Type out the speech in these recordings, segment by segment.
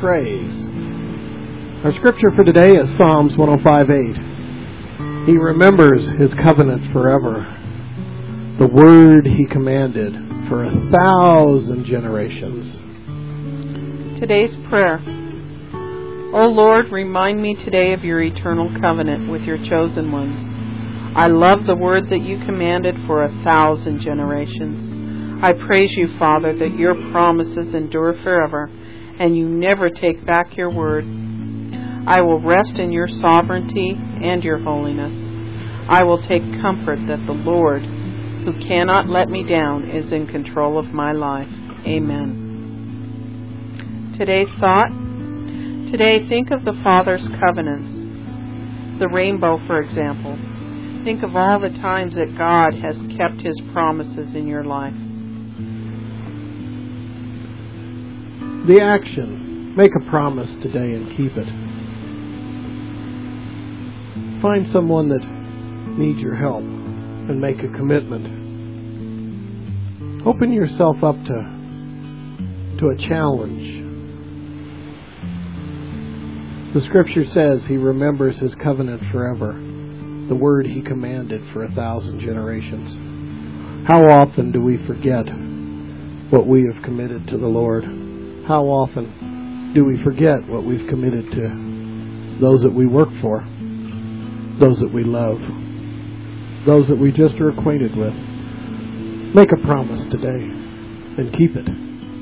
praise. Our scripture for today is Psalms 105:8. He remembers his covenant forever, the word he commanded for 1,000 generations. Today's prayer. O Lord, remind me today of your eternal covenant with your chosen ones. I love the word that you commanded for 1,000 generations. I praise you, Father, that your promises endure forever, and you never take back your word. I will rest in your sovereignty and your holiness. I will take comfort that the Lord, who cannot let me down, is in control of my life. Amen. Today's thought. Today, think of the Father's covenants. The rainbow, for example. Think of all the times that God has kept his promises in your life. The action. Make a promise today and keep it. Find someone that needs your help and make a commitment. Open yourself up to a challenge. The scripture says he remembers his covenant forever, the word he commanded for 1,000 generations. How often do we forget what we have committed to the Lord? How often do we forget what we've committed to those that we work for, those that we love, those that we just are acquainted with? Make a promise today and keep it.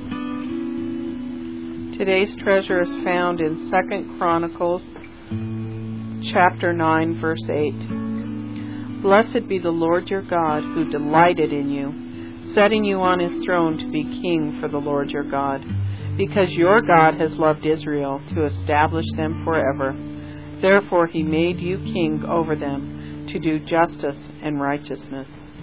Today's treasure is found in 2 Chronicles chapter 9, verse 8. Blessed be the Lord your God, who delighted in you, setting you on his throne to be king for the Lord your God, because your God has loved Israel to establish them forever. Therefore he made you king over them to do justice and righteousness.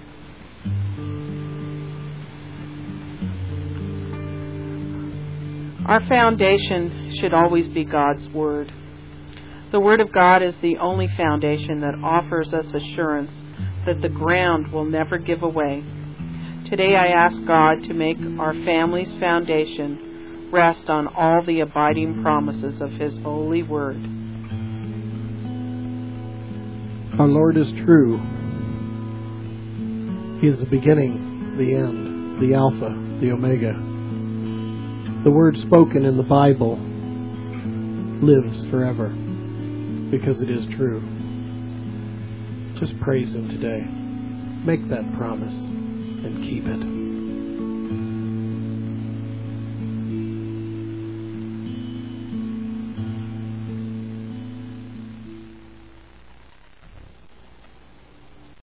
Our foundation should always be God's Word. The Word of God is the only foundation that offers us assurance that the ground will never give away. Today I ask God to make our family's foundation rest on all the abiding promises of his holy Word. Our Lord is true. He is the beginning, the end, the Alpha, the Omega. The word spoken in the Bible lives forever because it is true. Just praise him today. Make that promise and keep it.